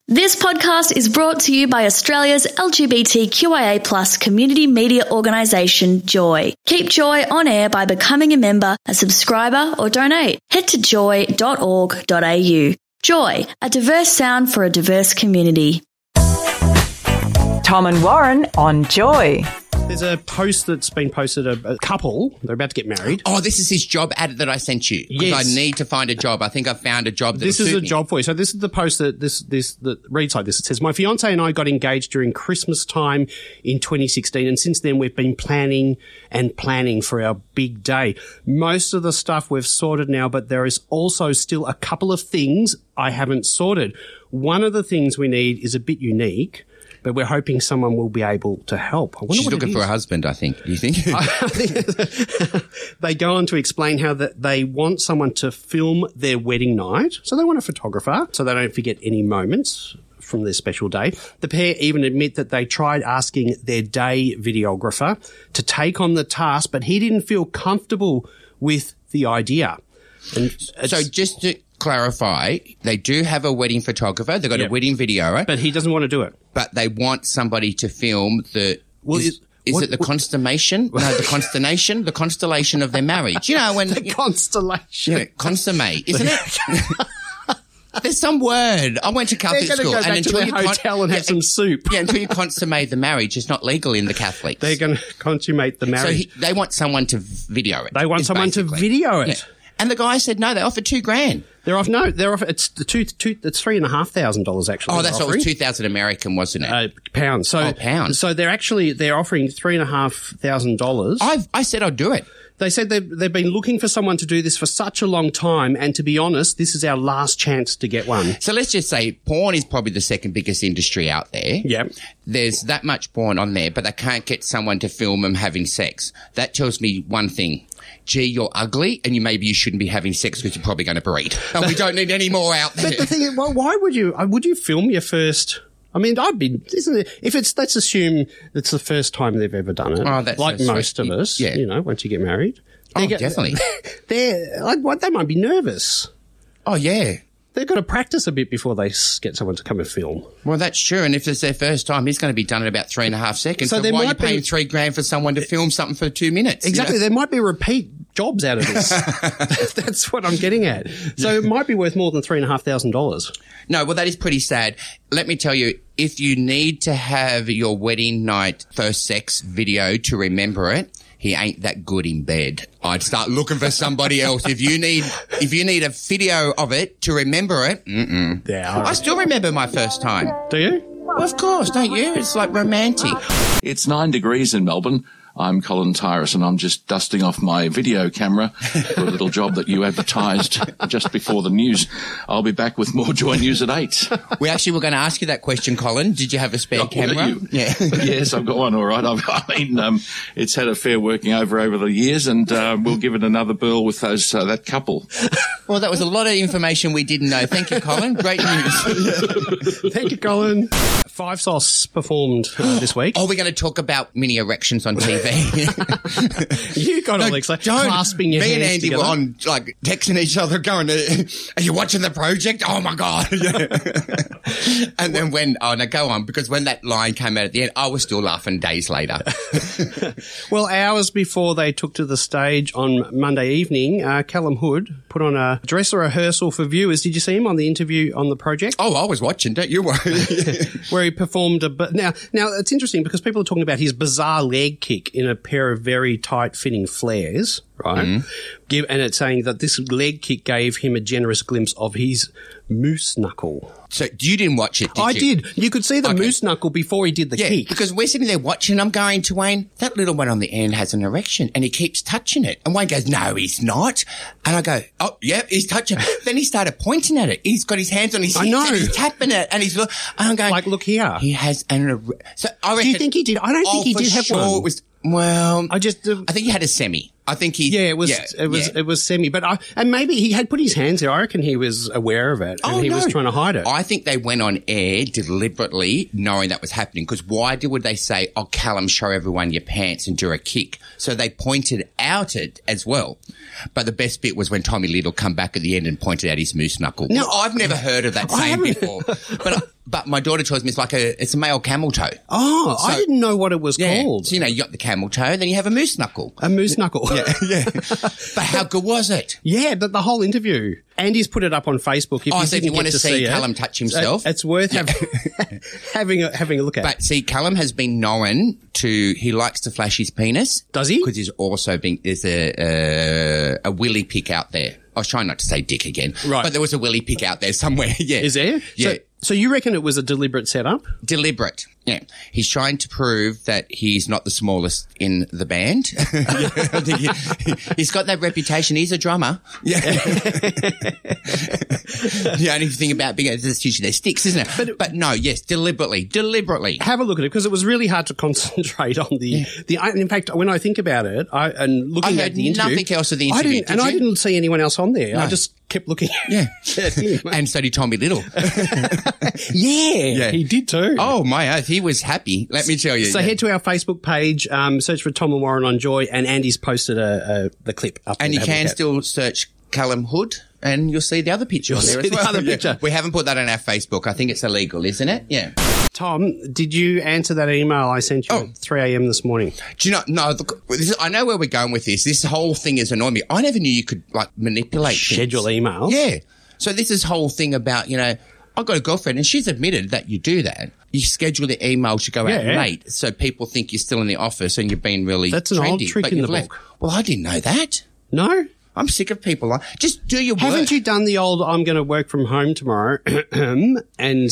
This podcast is brought to you by Australia's LGBTQIA+ community media organisation, Joy. Keep Joy on air by becoming a member, a subscriber or donate. Head to joy.org.au. Joy, a diverse sound for a diverse community. Tom and Warren on Joy. There's a post that's been posted, a couple, they're about to get married. Oh, this is his job ad that I sent you. Because Yes. I need to find a job. I think I've found a job This is a job for you. So this is the post that that reads like this. It says, "My fiance and I got engaged during Christmas time in 2016, and since then we've been planning for our big day. Most of the stuff we've sorted now, but there is also still a couple of things I haven't sorted. One of the things we need is a bit unique, but we're hoping someone will be able to help." I wonder She's what looking it for is. a husband, I think. Do you think? They go on to explain how that they want someone to film their wedding night. So they want a photographer so they don't forget any moments from their special day. The pair even admit that they tried asking their day videographer to take on the task, but he didn't feel comfortable with the idea. And So just to clarify, they do have a wedding photographer. They've got Yep. a wedding videoer, but he doesn't want to do it. but they want somebody to film the... Well, is what- it the constellation? No, the constellation? The constellation of their marriage. You know, when... The constellation. Yeah, consommé, isn't it? There's some word. I went to Catholic They're school. going to go back to their hotel and have some soup. Yeah, until you consummate the marriage, it's not legal in the Catholics. They're going to consummate the So marriage. they want someone to video it. They want is someone to basically- video it. Yeah. And the guy said no. They offered $2,000. They're off. It's the it's $3,500 actually. Oh, they're that's what it offering. was 2,000 American, wasn't it? Pounds. So, pounds. So they're offering $3,500. I said I'd do it. They said they've been looking for someone to do this for such a long time, and to be honest, this is our last chance to get one. So let's just say porn is probably the second biggest industry out there. Yeah. There's that much porn on there, but they can't get someone to film them having sex. That tells me one thing. Gee, you're ugly, and maybe you shouldn't be having sex because you're probably going to breed. And we don't need any more out there. But the thing is, well, why would you film your first? I mean, isn't it? If let's assume it's the first time they've ever done it. Oh, that's like so most sweet. of us, Yeah. you know, once you get married. Definitely. They might be nervous. Oh, yeah. They've got to practice a bit before they get someone to come and film. Well, that's true. And if it's their first time, he's going to be done in about 3.5 seconds. So So there why are you might be- paying $3,000 for someone to film something for 2 minutes? Exactly. You know? There might be repeat jobs out of this. That's what I'm getting at. So it might be worth more than $3,500. No, well, that is pretty sad. Let me tell you, if you need to have your wedding night first sex video to remember it, he ain't that good in bed. I'd start looking for somebody else. If you need a video of it to remember it, Yeah. I still remember my first time. Do you? Well, of course, don't you? It's like romantic. It's 9 degrees in Melbourne. I'm Colin Tyrus, and I'm just dusting off my video camera for a little job that you advertised just before the news. I'll be back with more Joy News at 8. We actually were going to ask you that question, Colin. Did you have a spare Oh, camera? you? Yeah. Yes, I've got one, all right. It's had a fair working over the years, and we'll give it another burl with that couple. Well, that was a lot of information we didn't know. Thank you, Colin. Great news. Thank you, Colin. Five Sauce performed this week. Oh, we're going to talk about mini erections on TV. You got Alexa clasping your Me hands and Andy together. were on, like, texting each other going, are you watching the project? Oh, my God. And then go on, because when that line came out at the end, I was still laughing days later. Well, hours before they took to the stage on Monday evening, Callum Hood put on a dress rehearsal for viewers. Did you see him on the interview on the project? Oh, I was watching, don't you worry. Where he performed now it's interesting because people are talking about his bizarre leg kick in a pair of very tight-fitting flares, right? Mm-hmm. And it's saying that this leg kick gave him a generous glimpse of his moose knuckle. So you didn't watch it, did I you? did. You could see the Okay. moose knuckle before he did the Yeah, kick. because we're sitting there watching. I'm going to Wayne, that little one on the end has an erection, and he keeps touching it. And Wayne goes, no, he's not. And I go, oh, yeah, he's touching it. Then he started pointing at it. He's got his hands on his hips. I know. And he's tapping it, and and I'm going, Like, look here. He has an So I reckon, Do you think he did? I don't think he for did have sure one. It was, well, I think he had a semi. I think he. Yeah, it was semi, but and maybe he had put his hands there. I reckon he was aware of it and he was trying to hide it. I think they went on air deliberately knowing that was happening, because why would they say, oh, Callum, show everyone your pants and do a kick? So they pointed out it as well. But the best bit was when Tommy Little come back at the end and pointed out his moose knuckle. No, I've never heard of that saying before. But my daughter tells me it's a male camel toe. Oh, I didn't know what it was Yeah. called. So, you got the camel toe, then you have a moose knuckle. A moose knuckle. Yeah. But how good was it? Yeah, but the whole interview. Andy's put it up on Facebook. So if you want to see Callum touch himself. It's worth having a look at. But see, Callum has been known he likes to flash his penis. Does he? Because there's a willy pick out there. I was trying not to say dick again. Right. But there was a willy pick out there somewhere. Yeah. Is there? Yeah. So you reckon it was a deliberate setup? Deliberate. Yeah. He's trying to prove that he's not the smallest in the band. I think he's got that reputation. He's a drummer. Yeah. The only thing about being is usually their sticks, isn't it? But no, yes, deliberately. Have a look at it because it was really hard to concentrate on the. In fact, when I think about it, and looking at the interview, nothing else of the interview. I didn't see anyone else on there. No. I just kept looking. Yeah. at him. And so did Tommy Little. Yeah, he did too. Oh my oath, he was happy. Let me tell you. So head to our Facebook page, search for Tom and Warren on Joy, and Andy's posted the clip up. And you can still search Callum Hood, and you'll see the other picture on there as well. The other picture. We haven't put that on our Facebook. I think it's illegal, isn't it? Yeah. Tom, did you answer that email I sent you at 3 a.m. this morning? Do you know? No, look, I know where we're going with this. This whole thing is annoying me. I never knew you could manipulate schedule things. emails. Yeah. So this is whole thing about I've got a girlfriend and she's admitted that you do that. You schedule the email to go out late so people think you're still in the office and you've been really That's an trendy, old trick but in you've the left. book. Well, I didn't know that. No? I'm sick of people just do your work. Haven't you done the old I'm going to work from home tomorrow and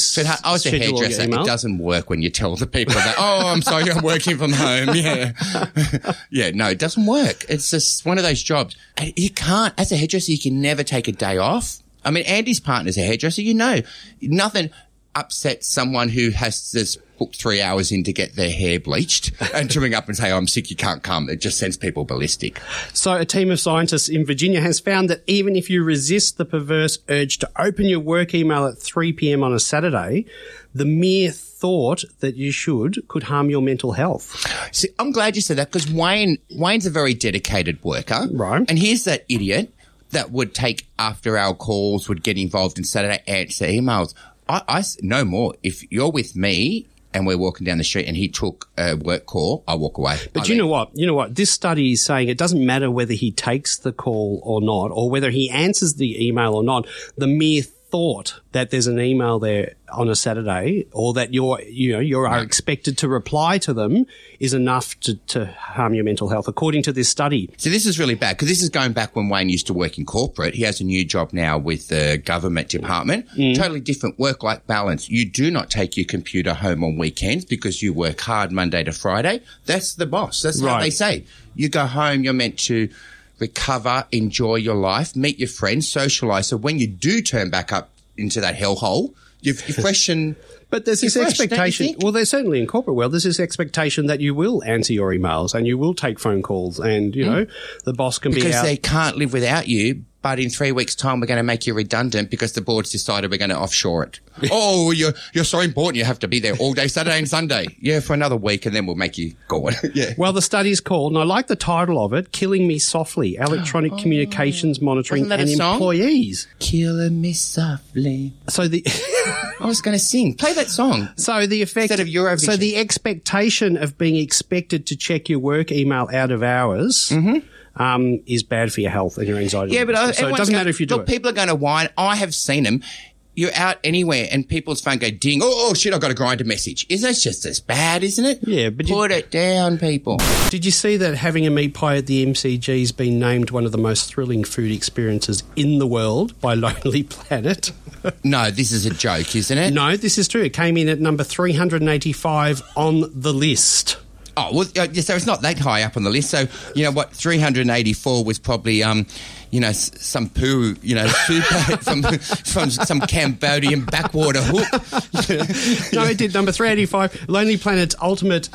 I was a hairdresser. It doesn't work when you tell the people that, I'm sorry, I'm working from home. Yeah. Yeah, no, it doesn't work. It's just one of those jobs. You can't, as a hairdresser, you can never take a day off. I mean, Andy's partner's a hairdresser. Nothing upsets someone who has to book 3 hours in to get their hair bleached and to ring up and say, I'm sick, you can't come. It just sends people ballistic. So a team of scientists in Virginia has found that even if you resist the perverse urge to open your work email at 3 p.m. on a Saturday, the mere thought that you could harm your mental health. See, I'm glad you said that because Wayne's a very dedicated worker. Right. And here's that idiot that would take after our calls, would get involved in Saturday answer emails. I no more. If you're with me and we're walking down the street and he took a work call, I walk away. But you know what? This study is saying it doesn't matter whether he takes the call or not, or whether he answers the email or not. The mere thought that there's an email there on a Saturday, or that you are expected to reply to them, is enough to harm your mental health, according to this study. So this is really bad because this is going back when Wayne used to work in corporate. He has a new job now with the government department. Totally different work-life balance. You do not take your computer home on weekends because you work hard Monday to Friday. That's the boss. That's what they say. You go home, you're meant to recover, enjoy your life, meet your friends, socialise. So when you do turn back up into that hellhole, you're fresh and... But there's this expectation. Well, there's certainly in corporate world, there's this expectation that you will answer your emails and you will take phone calls and, the boss can be out. Because they can't live without you, but in 3 weeks' time, we're going to make you redundant because the board's decided we're going to offshore it. Oh, you're so important. You have to be there all day, Saturday and Sunday. Yeah, for another week, and then we'll make you go on. Yeah. Well, the study's called, and I like the title of it, Killing Me Softly, Electronic Communications Monitoring and Employees. Killing Me Softly. So I was going to sing. Play that song. So the effect instead of Eurovision. So the expectation of being expected to check your work email out of hours is bad for your health and your anxiety. Yeah, but so it doesn't matter if you do it. People are going to whine. I have seen them. You're out anywhere and people's phone go ding. Oh shit, I got a Grindr message. Is that just as bad, isn't it? Yeah, but put it down, people. Did you see that having a meat pie at the MCG has been named one of the most thrilling food experiences in the world by Lonely Planet? No, this is a joke, isn't it? No, this is true. It came in at number 385 on the list. Oh, well, so it's not that high up on the list. So, you know what, 384 was probably, some poo, soup from some Cambodian backwater hook. No, it did. Number 385. Lonely Planet's ultimate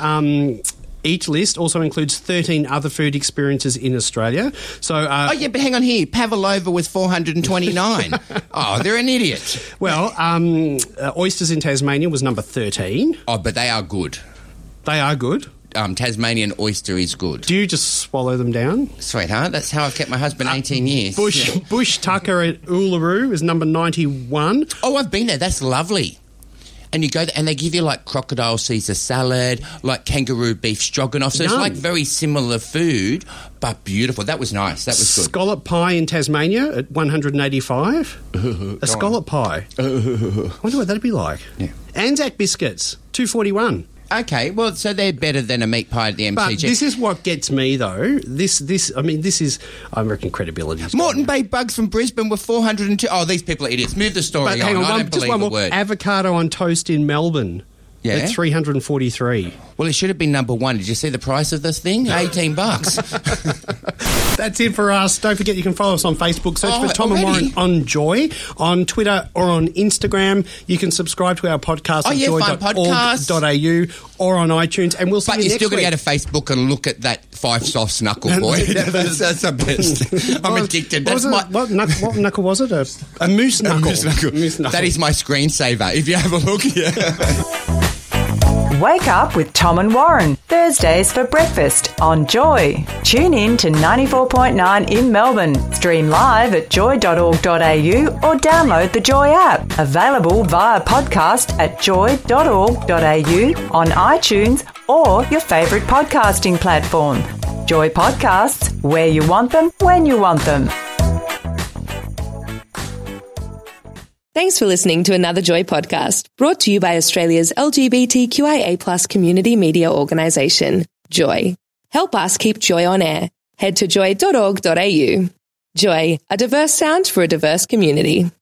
eat list also includes 13 other food experiences in Australia. So, but hang on here. Pavlova was 429. Oh, they're an idiot. Well, oysters in Tasmania was number 13. Oh, but they are good. They are good. Tasmanian oyster is good. Do you just swallow them down? Sweetheart, that's how I've kept my husband 18 years. Bush Tucker at Uluru is number 91. Oh, I've been there. That's lovely. And you go there and they give you like crocodile Caesar salad, like kangaroo beef stroganoff. So it's like very similar food, but beautiful. That was nice. That was good. Scallop pie in Tasmania at $185. A scallop pie. I wonder what that'd be like. Yeah. Anzac biscuits, $241. Okay, well, so they're better than a meat pie at the MCG. But this is what gets me, though. This is, I reckon, credibility. Moreton Bay bugs from Brisbane were 402. Oh, these people are idiots. Move the story But hang on, I don't believe a word. Avocado on toast in Melbourne. Yeah? At $343. Well, it should have been number one. Did you see the price of this thing? $18. That's it for us. Don't forget you can follow us on Facebook. Search for Tom and Warren on Joy. On Twitter or on Instagram. You can subscribe to our podcast at joy.org.au or on iTunes. And we'll see you next week. But you're still going to go to Facebook and look at that Five Soft Knuckle boy. That's the best. I'm addicted. What knuckle was it? A moose knuckle. Moose knuckle. That is my screensaver. If you have a look here. Wake up with Tom and Warren, Thursdays for breakfast on Joy. Tune in to 94.9 in Melbourne. Stream live at joy.org.au or download the Joy app. Available via podcast at joy.org.au, on iTunes or your favourite podcasting platform. Joy Podcasts, where you want them, when you want them. Thanks for listening to another Joy podcast, brought to you by Australia's LGBTQIA+ community media organisation, Joy. Help us keep Joy on air. Head to joy.org.au. Joy, a diverse sound for a diverse community.